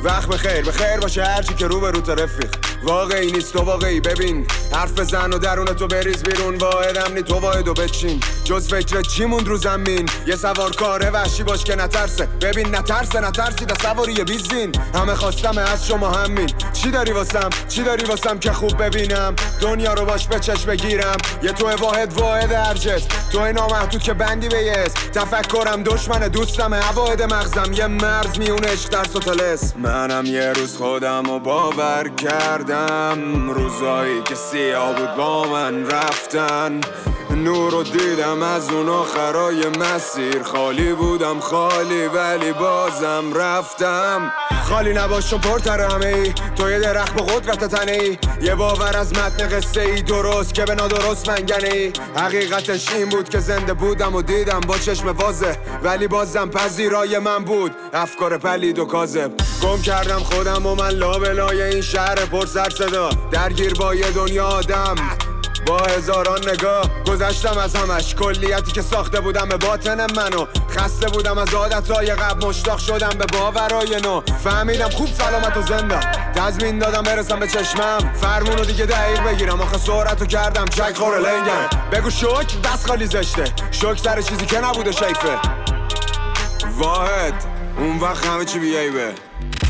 وقت بخیر باشه هرچی که رو به رو رفیق. واقعی نیست تو واقعی، ببین حرف بزن و درون تو بریز بیرون. واحدم نی تو واحدو بچین، جز فکر چی موند رو زمین. یه سوارکاره وحشی باش که نترسه، ببین نترسی ده سواری بیزین. همه خواستم از شما همین. چی داری واسم که خوب ببینم دنیا رو باش به چشم بگیرم. یه تو واحد هرجست، تو نامحدود که بندی به یه اسم. تفکرم دشمن دوستم، عواید مغزم یه مرز میون عشق درس و طلسم. منم یه روز خودم رو باور کردم، روزایی که سیاه بود با من رفتن. نور رو دیدم از اون آخرای مسیر، خالی بودم خالی ولی بازم رفتم. خالی نباش و پرتر همه ای، تو یه درخت با قدرت تنه ای. یه باور از متن قصه ای درست که به نادرست منگنه ای. حقیقتش این بود که زنده بودم و دیدم با چشم واضح، ولی بازم پذیرای من بود افکار پلید و کاذب. گم کردم خودم و من لابلای این شهر پر سر صدا، درگیر با یه دنیا آدم با هزاران نگاه. گذشتم از همش، کلیتی که ساخته بودم به باطن منو. خسته بودم از عادتهای قبل، مشتاق شدم به باورای نو. فهمیدم خوب سلامت و زنده، تضمین دادم برسم به چشمم. فرمونو دیگه دقیق بگیرم، آخه سرعتو کردم چک خوره لنگم. بگو شک دست خالی زشته، شک سر چیزی که نبوده شیفه. واحد اون وقت همه چی بیایبه.